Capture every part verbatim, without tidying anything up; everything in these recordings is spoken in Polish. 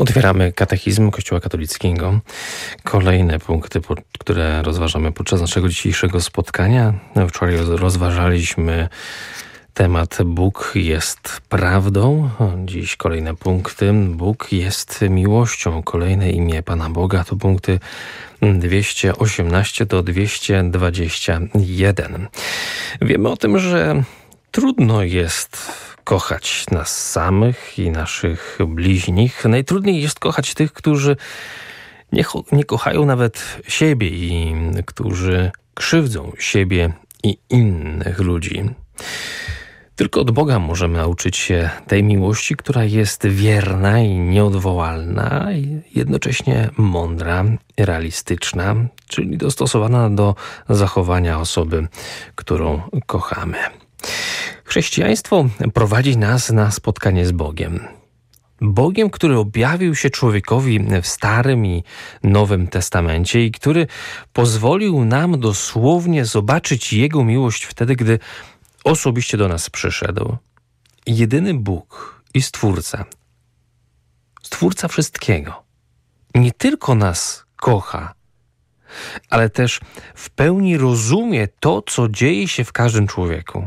Otwieramy katechizm Kościoła katolickiego. Kolejne punkty, które rozważamy podczas naszego dzisiejszego spotkania. Wczoraj rozważaliśmy temat Bóg jest prawdą. Dziś kolejne punkty. Bóg jest miłością. Kolejne imię Pana Boga to punkty dwieście osiemnaście do dwieście dwadzieścia jeden. Wiemy o tym, że trudno jest kochać nas samych i naszych bliźnich. Najtrudniej jest kochać tych, którzy nie, nie kochają nawet siebie i którzy krzywdzą siebie i innych ludzi. Tylko od Boga możemy nauczyć się tej miłości, która jest wierna i nieodwołalna, i jednocześnie mądra i realistyczna, czyli dostosowana do zachowania osoby, którą kochamy. Chrześcijaństwo prowadzi nas na spotkanie z Bogiem. Bogiem, który objawił się człowiekowi w Starym i Nowym Testamencie i który pozwolił nam dosłownie zobaczyć Jego miłość wtedy, gdy osobiście do nas przyszedł. Jedyny Bóg i Stwórca, Stwórca wszystkiego, nie tylko nas kocha, ale też w pełni rozumie to, co dzieje się w każdym człowieku.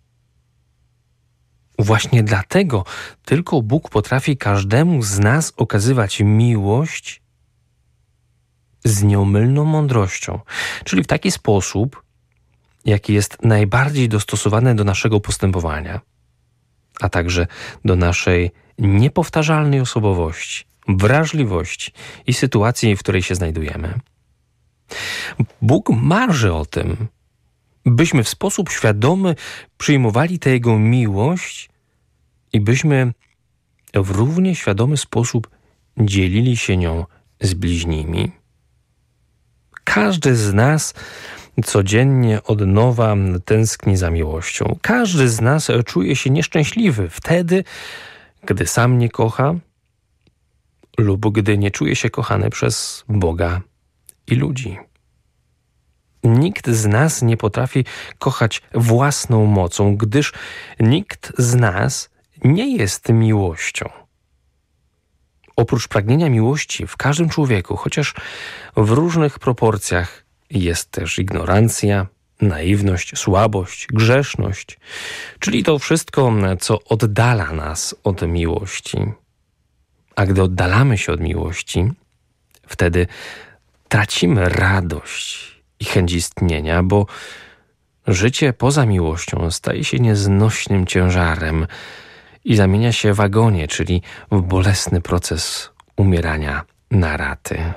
Właśnie dlatego tylko Bóg potrafi każdemu z nas okazywać miłość z nieomylną mądrością, czyli w taki sposób, jaki jest najbardziej dostosowany do naszego postępowania, a także do naszej niepowtarzalnej osobowości, wrażliwości i sytuacji, w której się znajdujemy. Bóg marzy o tym, byśmy w sposób świadomy przyjmowali tę Jego miłość i byśmy w równie świadomy sposób dzielili się nią z bliźnimi. Każdy z nas codziennie od nowa tęskni za miłością. Każdy z nas czuje się nieszczęśliwy wtedy, gdy sam nie kocha lub gdy nie czuje się kochany przez Boga i ludzi. Nikt z nas nie potrafi kochać własną mocą, gdyż nikt z nas nie jest miłością. Oprócz pragnienia miłości w każdym człowieku, chociaż w różnych proporcjach, jest też ignorancja, naiwność, słabość, grzeszność, czyli to wszystko, co oddala nas od miłości. A gdy oddalamy się od miłości, wtedy tracimy radość i chęć istnienia, bo życie poza miłością staje się nieznośnym ciężarem i zamienia się w agonię, czyli w bolesny proces umierania na raty.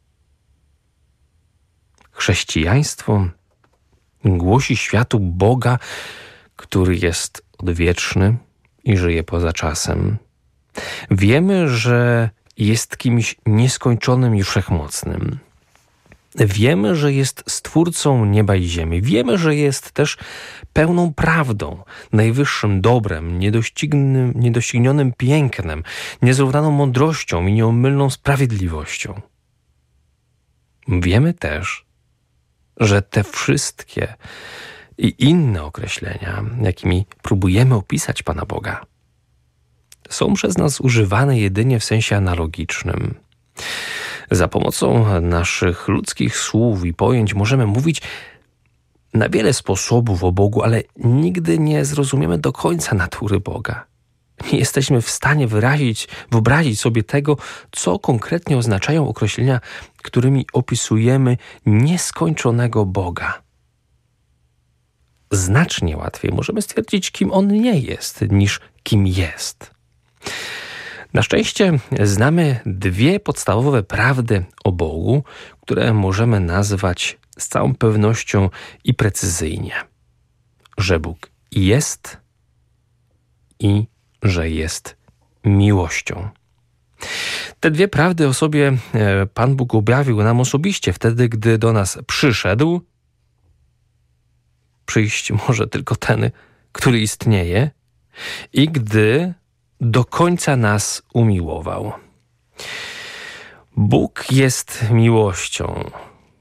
Chrześcijaństwo głosi światu Boga, który jest odwieczny i żyje poza czasem. Wiemy, że jest kimś nieskończonym i wszechmocnym. Wiemy, że jest Stwórcą nieba i ziemi. Wiemy, że jest też pełną prawdą, najwyższym dobrem, niedoścignionym pięknem, niezrównaną mądrością i nieomylną sprawiedliwością. Wiemy też, że te wszystkie i inne określenia, jakimi próbujemy opisać Pana Boga, są przez nas używane jedynie w sensie analogicznym. Za pomocą naszych ludzkich słów i pojęć możemy mówić na wiele sposobów o Bogu, ale nigdy nie zrozumiemy do końca natury Boga. Nie jesteśmy w stanie wyrazić, wyobrazić sobie tego, co konkretnie oznaczają określenia, którymi opisujemy nieskończonego Boga. Znacznie łatwiej możemy stwierdzić, kim On nie jest, niż kim jest. Na szczęście znamy dwie podstawowe prawdy o Bogu, które możemy nazwać z całą pewnością i precyzyjnie. Że Bóg jest i że jest miłością. Te dwie prawdy o sobie Pan Bóg objawił nam osobiście wtedy, gdy do nas przyszedł. Przyjść może tylko ten, który istnieje, i gdy do końca nas umiłował. Bóg jest miłością.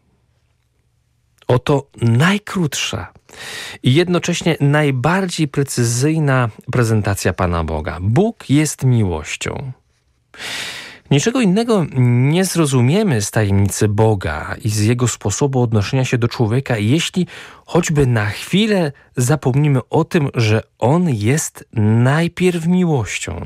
Oto najkrótsza i jednocześnie najbardziej precyzyjna prezentacja Pana Boga. Bóg jest miłością. Niczego innego nie zrozumiemy z tajemnicy Boga i z Jego sposobu odnoszenia się do człowieka, jeśli choćby na chwilę zapomnimy o tym, że On jest najpierw miłością.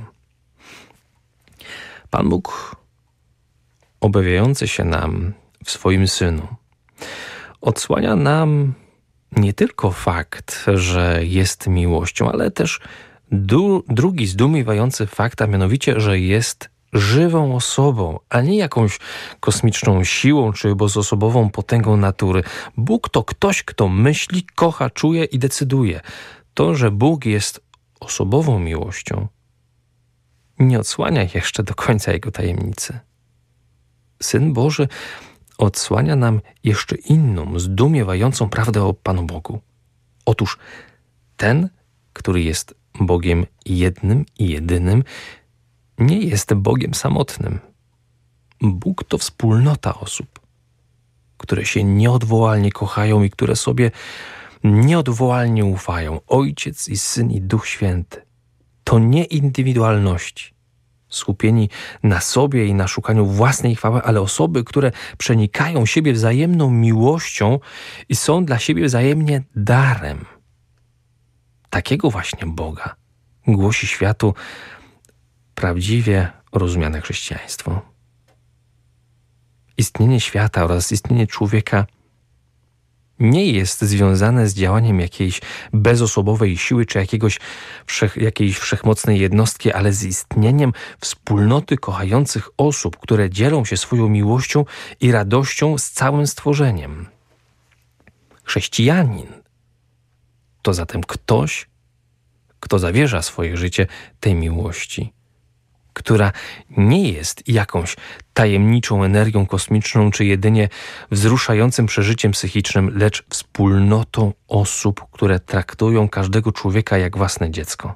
Pan Bóg, objawiający się nam w swoim Synu, odsłania nam nie tylko fakt, że jest miłością, ale też du- drugi zdumiewający fakt, a mianowicie, że jest żywą osobą, a nie jakąś kosmiczną siłą czy bezosobową potęgą natury. Bóg to ktoś, kto myśli, kocha, czuje i decyduje. To, że Bóg jest osobową miłością, nie odsłania jeszcze do końca Jego tajemnicy. Syn Boży odsłania nam jeszcze inną, zdumiewającą prawdę o Panu Bogu. Otóż ten, który jest Bogiem jednym i jedynym, nie jest Bogiem samotnym. Bóg to wspólnota osób, które się nieodwołalnie kochają i które sobie nieodwołalnie ufają. Ojciec i Syn i Duch Święty. To nie indywidualności, skupieni na sobie i na szukaniu własnej chwały, ale osoby, które przenikają siebie wzajemną miłością i są dla siebie wzajemnie darem. Takiego właśnie Boga głosi światu prawdziwie rozumiane chrześcijaństwo. Istnienie świata oraz istnienie człowieka nie jest związane z działaniem jakiejś bezosobowej siły czy jakiegoś wszech, jakiejś wszechmocnej jednostki, ale z istnieniem wspólnoty kochających osób, które dzielą się swoją miłością i radością z całym stworzeniem. Chrześcijanin to zatem ktoś, kto zawierza swoje życie tej miłości, która nie jest jakąś tajemniczą energią kosmiczną czy jedynie wzruszającym przeżyciem psychicznym, lecz wspólnotą osób, które traktują każdego człowieka jak własne dziecko.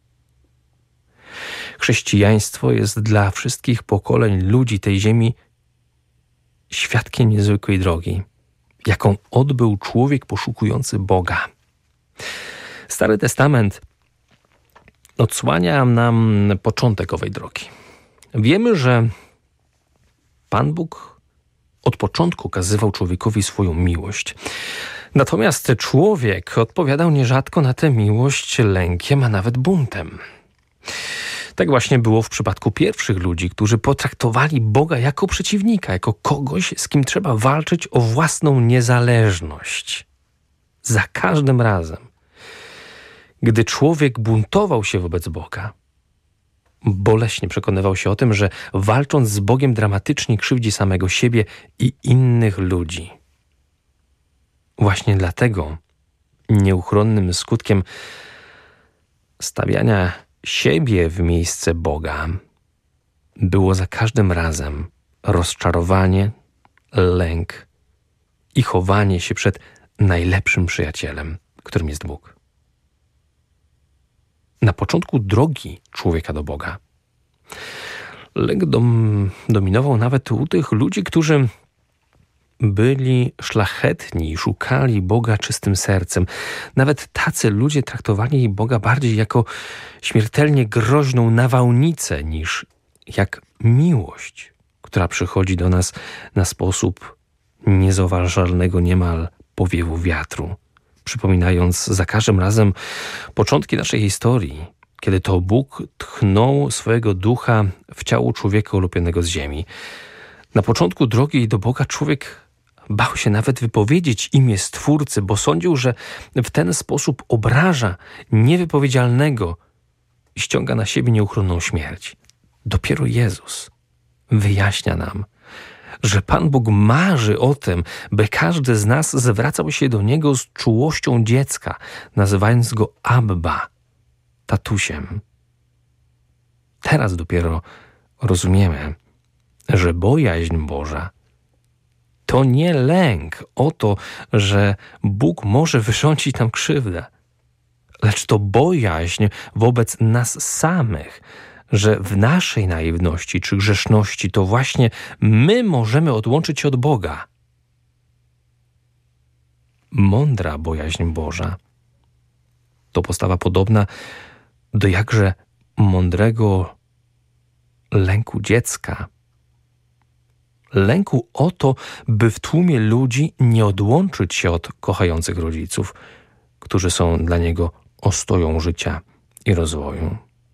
Chrześcijaństwo jest dla wszystkich pokoleń ludzi tej ziemi świadkiem niezwykłej drogi, jaką odbył człowiek poszukujący Boga. Stary Testament odsłania nam początek owej drogi. Wiemy, że Pan Bóg od początku okazywał człowiekowi swoją miłość. Natomiast człowiek odpowiadał nierzadko na tę miłość lękiem, a nawet buntem. Tak właśnie było w przypadku pierwszych ludzi, którzy potraktowali Boga jako przeciwnika, jako kogoś, z kim trzeba walczyć o własną niezależność. Za każdym razem, gdy człowiek buntował się wobec Boga, boleśnie przekonywał się o tym, że walcząc z Bogiem dramatycznie krzywdzi samego siebie i innych ludzi. Właśnie dlatego nieuchronnym skutkiem stawiania siebie w miejsce Boga było za każdym razem rozczarowanie, lęk i chowanie się przed najlepszym przyjacielem, którym jest Bóg. Na początku drogi człowieka do Boga lęk dom, dominował nawet u tych ludzi, którzy byli szlachetni i szukali Boga czystym sercem. Nawet tacy ludzie traktowali Boga bardziej jako śmiertelnie groźną nawałnicę niż jak miłość, która przychodzi do nas na sposób niezauważalnego niemal powiewu wiatru, przypominając za każdym razem początki naszej historii, kiedy to Bóg tchnął swojego ducha w ciało człowieka ulubionego z ziemi. Na początku drogi do Boga człowiek bał się nawet wypowiedzieć imię Stwórcy, bo sądził, że w ten sposób obraża niewypowiedzialnego i ściąga na siebie nieuchronną śmierć. Dopiero Jezus wyjaśnia nam, że Pan Bóg marzy o tym, by każdy z nas zwracał się do Niego z czułością dziecka, nazywając Go Abba, tatusiem. Teraz dopiero rozumiemy, że bojaźń Boża to nie lęk o to, że Bóg może wyrządzić nam krzywdę, lecz to bojaźń wobec nas samych, że w naszej naiwności czy grzeszności to właśnie my możemy odłączyć się od Boga. Mądra bojaźń Boża to postawa podobna do jakże mądrego lęku dziecka. Lęku o to, by w tłumie ludzi nie odłączyć się od kochających rodziców, którzy są dla niego ostoją życia i rozwoju.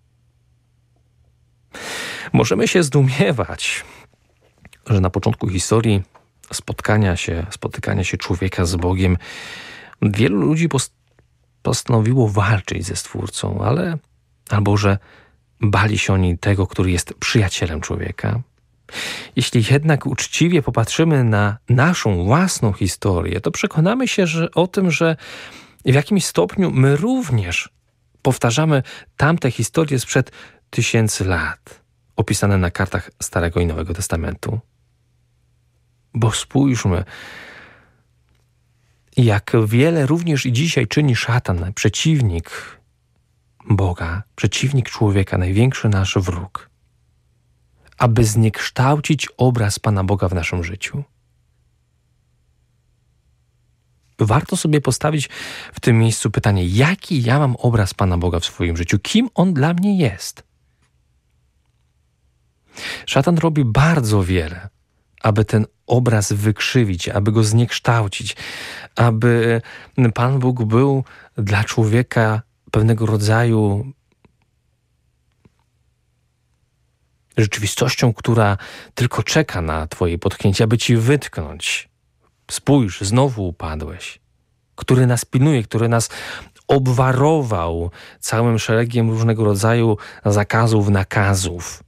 Możemy się zdumiewać, że na początku historii spotkania się, spotykania się człowieka z Bogiem wielu ludzi postanowiło walczyć ze Stwórcą, ale albo że bali się oni tego, który jest przyjacielem człowieka. Jeśli jednak uczciwie popatrzymy na naszą własną historię, to przekonamy się że o tym, że w jakimś stopniu my również powtarzamy tamte historie sprzed tysięcy lat, opisane na kartach Starego i Nowego Testamentu. Bo spójrzmy, jak wiele również i dzisiaj czyni szatan, przeciwnik Boga, przeciwnik człowieka, największy nasz wróg, aby zniekształcić obraz Pana Boga w naszym życiu. Warto sobie postawić w tym miejscu pytanie, jaki ja mam obraz Pana Boga w swoim życiu? Kim On dla mnie jest? Szatan robi bardzo wiele, aby ten obraz wykrzywić, aby go zniekształcić, aby Pan Bóg był dla człowieka pewnego rodzaju rzeczywistością, która tylko czeka na Twoje potknięcie, aby Ci wytknąć. Spójrz, znowu upadłeś. Który nas pilnuje, który nas obwarował całym szeregiem różnego rodzaju zakazów, nakazów.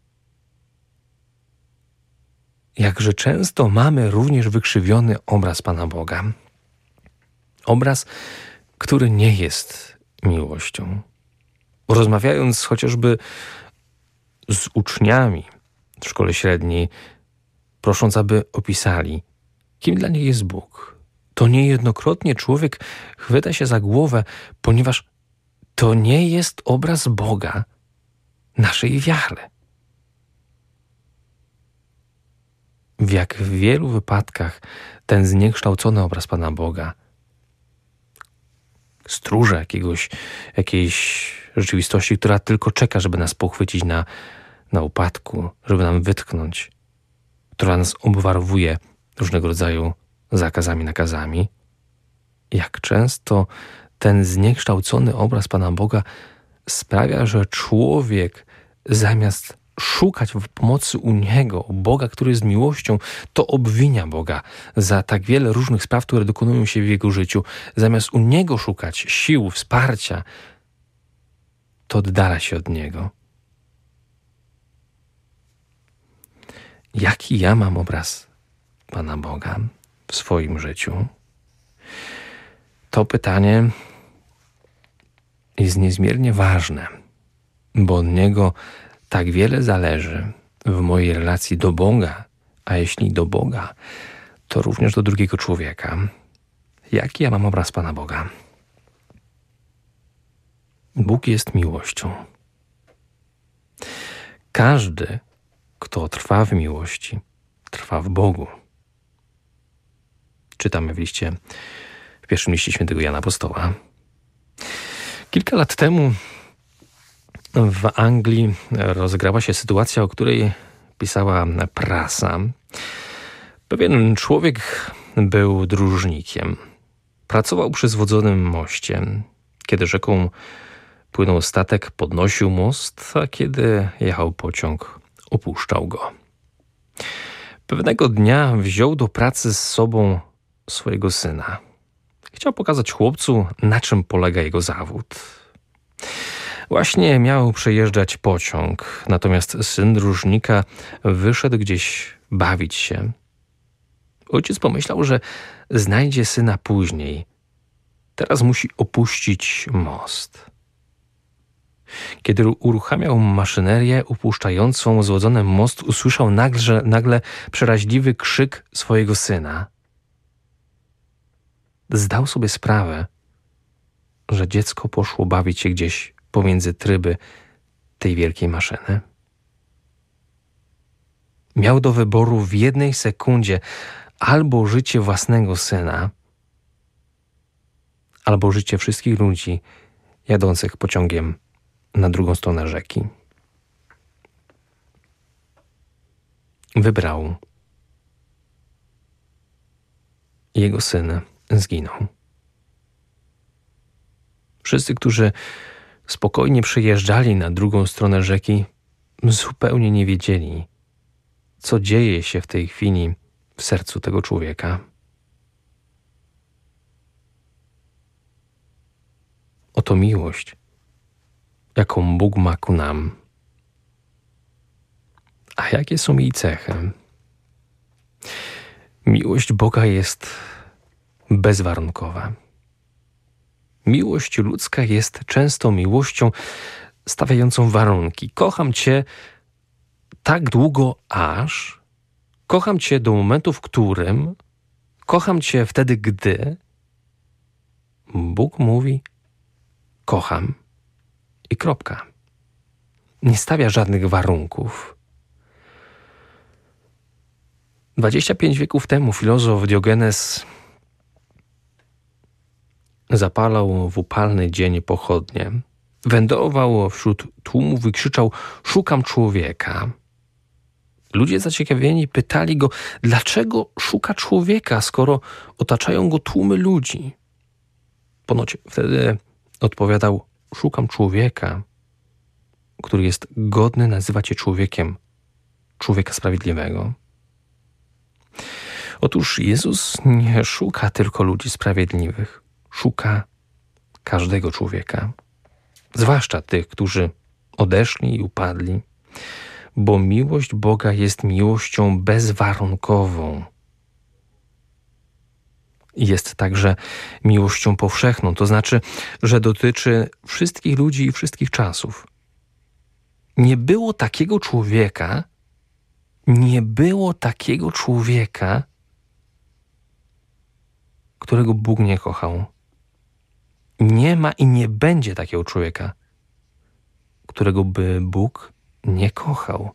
Jakże często mamy również wykrzywiony obraz Pana Boga. Obraz, który nie jest miłością. Rozmawiając chociażby z uczniami w szkole średniej, prosząc, aby opisali, kim dla nich jest Bóg, to niejednokrotnie człowiek chwyta się za głowę, ponieważ to nie jest obraz Boga naszej wiary. W jak w wielu wypadkach ten zniekształcony obraz Pana Boga, stróże jakiegoś, jakiejś rzeczywistości, która tylko czeka, żeby nas pochwycić na, na upadku, żeby nam wytknąć, która nas obwarowuje różnego rodzaju zakazami, nakazami. Jak często ten zniekształcony obraz Pana Boga sprawia, że człowiek zamiast szukać pomocy u Niego, Boga, który jest miłością, to obwinia Boga za tak wiele różnych spraw, które dokonują się w jego życiu. Zamiast u Niego szukać sił, wsparcia, to oddala się od Niego. Jaki ja mam obraz Pana Boga w swoim życiu? To pytanie jest niezmiernie ważne, bo od niego tak wiele zależy w mojej relacji do Boga, a jeśli do Boga, to również do drugiego człowieka. Jaki ja mam obraz Pana Boga? Bóg jest miłością. Każdy, kto trwa w miłości, trwa w Bogu. Czytamy w liście, w pierwszym liście świętego Jana Apostoła. Kilka lat temu w Anglii rozegrała się sytuacja, o której pisała prasa. Pewien człowiek był dróżnikiem. Pracował przy zwodzonym moście. Kiedy rzeką płynął statek, podnosił most, a kiedy jechał pociąg, opuszczał go. Pewnego dnia wziął do pracy z sobą swojego syna. Chciał pokazać chłopcu, na czym polega jego zawód. Właśnie miał przejeżdżać pociąg, natomiast syn dróżnika wyszedł gdzieś bawić się. Ojciec pomyślał, że znajdzie syna później. Teraz musi opuścić most. Kiedy uruchamiał maszynerię upuszczającą złodzony most, usłyszał nagle, nagle przeraźliwy krzyk swojego syna. Zdał sobie sprawę, że dziecko poszło bawić się gdzieś pomiędzy tryby tej wielkiej maszyny. Miał do wyboru w jednej sekundzie albo życie własnego syna, albo życie wszystkich ludzi jadących pociągiem na drugą stronę rzeki. wybrał. Jego Syn zginął. Wszyscy, którzy spokojnie przejeżdżali na drugą stronę rzeki, zupełnie nie wiedzieli, co dzieje się w tej chwili w sercu tego człowieka. Oto miłość, jaką Bóg ma ku nam. A jakie są jej cechy? Miłość Boga jest bezwarunkowa. Miłość ludzka jest często miłością stawiającą warunki. Kocham Cię tak długo, aż kocham Cię do momentu, w którym kocham Cię wtedy, gdy Bóg mówi kocham i kropka. Nie stawia żadnych warunków. Dwadzieścia pięć wieków temu filozof Diogenes zapalał w upalny dzień pochodnie. Wędrował wśród tłumów i krzyczał: szukam człowieka. Ludzie zaciekawieni pytali go, dlaczego szuka człowieka, skoro otaczają go tłumy ludzi. Ponoć wtedy odpowiadał: szukam człowieka, który jest godny nazywać się człowiekiem, człowieka sprawiedliwego. Otóż Jezus nie szuka tylko ludzi sprawiedliwych. Szuka każdego człowieka, zwłaszcza tych, którzy odeszli i upadli, bo miłość Boga jest miłością bezwarunkową. Jest także miłością powszechną, to znaczy, że dotyczy wszystkich ludzi i wszystkich czasów. Nie było takiego człowieka, nie było takiego człowieka, którego Bóg nie kochał. Nie ma i nie będzie takiego człowieka, którego by Bóg nie kochał.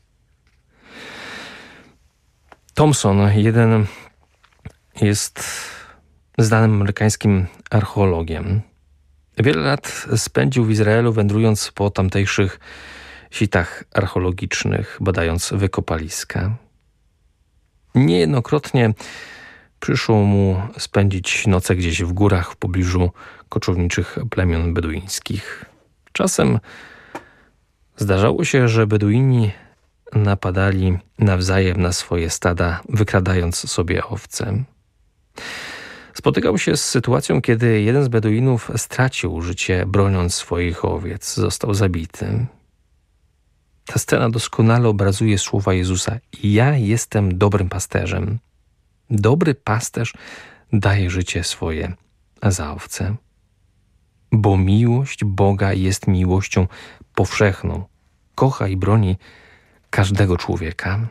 Thompson, jeden jest znanym amerykańskim archeologiem. Wiele lat spędził w Izraelu, wędrując po tamtejszych sitach archeologicznych, badając wykopaliska. Niejednokrotnie przyszło mu spędzić noce gdzieś w górach w pobliżu koczowniczych plemion beduińskich. Czasem zdarzało się, że Beduini napadali nawzajem na swoje stada, wykradając sobie owce. Spotykał się z sytuacją, kiedy jeden z Beduinów stracił życie, broniąc swoich owiec. Został zabity. Ta scena doskonale obrazuje słowa Jezusa: ja jestem dobrym pasterzem. Dobry pasterz daje życie swoje za owce. Bo miłość Boga jest miłością powszechną. Kocha i broni każdego człowieka.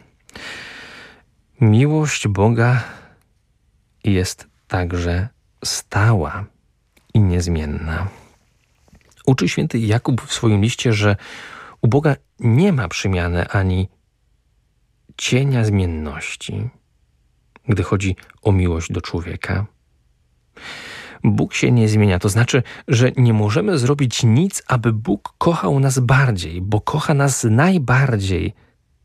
Miłość Boga jest także stała i niezmienna. Uczy święty Jakub w swoim liście, że u Boga nie ma przemiany ani cienia zmienności, gdy chodzi o miłość do człowieka. Bóg się nie zmienia, to znaczy, że nie możemy zrobić nic, aby Bóg kochał nas bardziej, bo kocha nas najbardziej.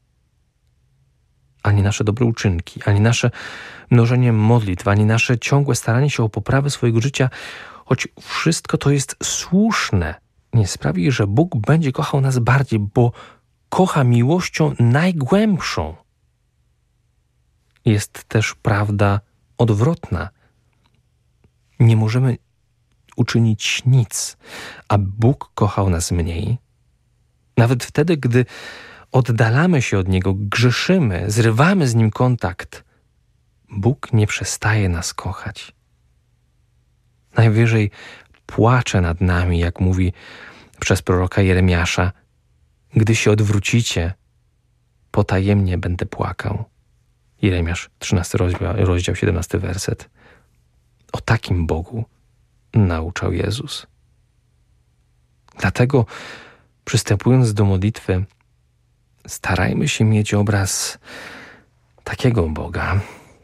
Ani nasze dobre uczynki, ani nasze mnożenie modlitw, ani nasze ciągłe staranie się o poprawę swojego życia, choć wszystko to jest słuszne, nie sprawi, że Bóg będzie kochał nas bardziej, bo kocha miłością najgłębszą. Jest też prawda odwrotna. Nie możemy uczynić nic, a Bóg kochał nas mniej. Nawet wtedy, gdy oddalamy się od Niego, grzeszymy, zrywamy z Nim kontakt, Bóg nie przestaje nas kochać. Najwyżej płacze nad nami, jak mówi przez proroka Jeremiasza: gdy się odwrócicie, potajemnie będę płakał. Jeremiasz, trzynasty rozdział, rozdział siedemnasty werset. O takim Bogu nauczał Jezus. Dlatego, przystępując do modlitwy, starajmy się mieć obraz takiego Boga.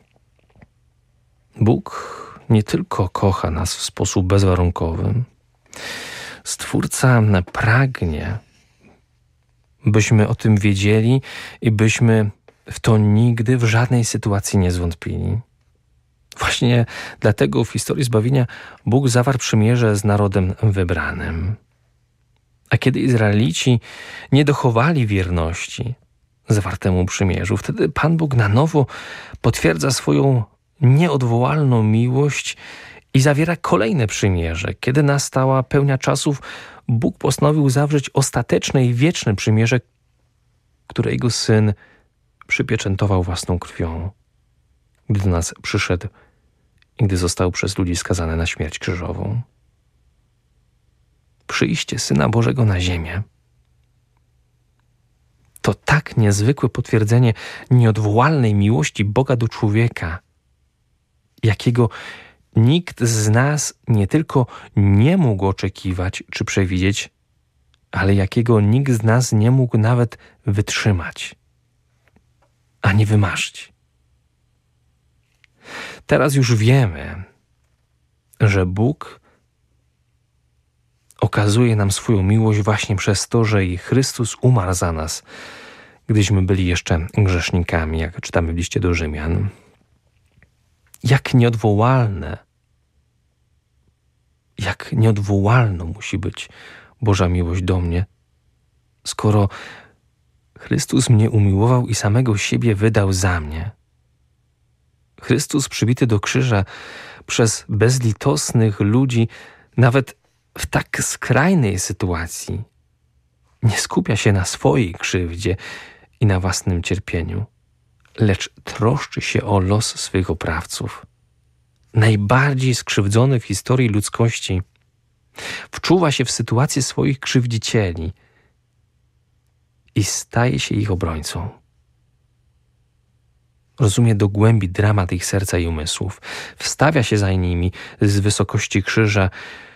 Bóg nie tylko kocha nas w sposób bezwarunkowy. Stwórca pragnie, byśmy o tym wiedzieli i byśmy w to nigdy, w żadnej sytuacji nie zwątpili. Właśnie dlatego w historii zbawienia Bóg zawarł przymierze z narodem wybranym. A kiedy Izraelici nie dochowali wierności zawartemu przymierzu, wtedy Pan Bóg na nowo potwierdza swoją nieodwołalną miłość i zawiera kolejne przymierze. Kiedy nastała pełnia czasów, Bóg postanowił zawrzeć ostateczne i wieczne przymierze, które Jego Syn przypieczętował własną krwią, gdy do nas przyszedł i gdy został przez ludzi skazany na śmierć krzyżową. Przyjście Syna Bożego na ziemię to tak niezwykłe potwierdzenie nieodwołalnej miłości Boga do człowieka, jakiego nikt z nas nie tylko nie mógł oczekiwać czy przewidzieć, ale jakiego nikt z nas nie mógł nawet wytrzymać, ani wymarzyć. Teraz już wiemy, że Bóg okazuje nam swoją miłość właśnie przez to, że i Chrystus umarł za nas, gdyśmy byli jeszcze grzesznikami, jak czytamy w liście do Rzymian. Jak nieodwołalne, jak nieodwołalną musi być Boża miłość do mnie, skoro Chrystus mnie umiłował i samego siebie wydał za mnie. Chrystus przybity do krzyża przez bezlitosnych ludzi, nawet w tak skrajnej sytuacji, nie skupia się na swojej krzywdzie i na własnym cierpieniu, lecz troszczy się o los swych oprawców. Najbardziej skrzywdzony w historii ludzkości, wczuwa się w sytuację swoich krzywdzicieli i staje się ich obrońcą. Rozumie do głębi dramat ich serca i umysłów, wstawia się za nimi z wysokości krzyża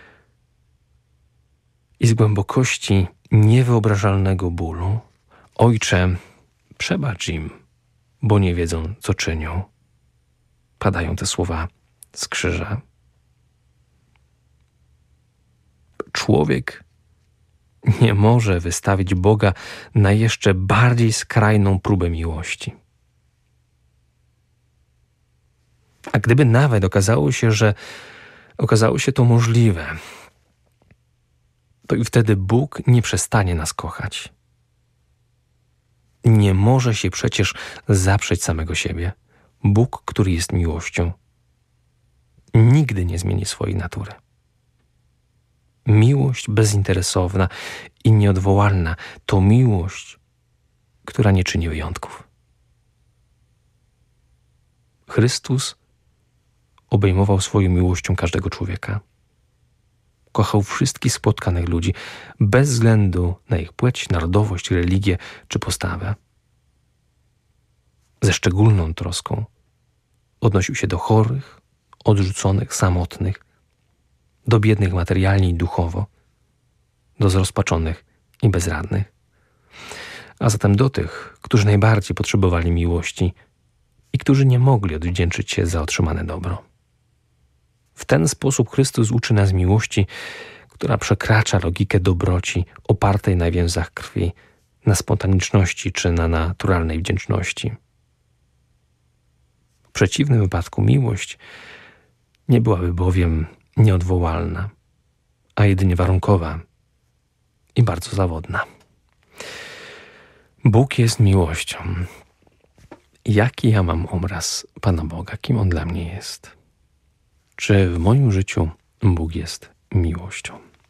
i z głębokości niewyobrażalnego bólu. Ojcze, przebacz im, bo nie wiedzą, co czynią. Padają te słowa z krzyża. Człowiek nie może wystawić Boga na jeszcze bardziej skrajną próbę miłości. A gdyby nawet okazało się, że okazało się to możliwe, to i wtedy Bóg nie przestanie nas kochać. Nie może się przecież zaprzeć samego siebie. Bóg, który jest miłością, nigdy nie zmieni swojej natury. Miłość bezinteresowna i nieodwołalna to miłość, która nie czyni wyjątków. Chrystus obejmował swoją miłością każdego człowieka. Kochał wszystkich spotkanych ludzi, bez względu na ich płeć, narodowość, religię czy postawę. Ze szczególną troską odnosił się do chorych, odrzuconych, samotnych, do biednych materialnie i duchowo, do zrozpaczonych i bezradnych, a zatem do tych, którzy najbardziej potrzebowali miłości i którzy nie mogli odwdzięczyć się za otrzymane dobro. W ten sposób Chrystus uczy nas miłości, która przekracza logikę dobroci opartej na więzach krwi, na spontaniczności czy na naturalnej wdzięczności. W przeciwnym wypadku miłość nie byłaby bowiem nieodwołalna, a jedynie warunkowa i bardzo zawodna. Bóg jest miłością. Jaki ja mam obraz Pana Boga? Kim On dla mnie jest? Czy w moim życiu Bóg jest miłością?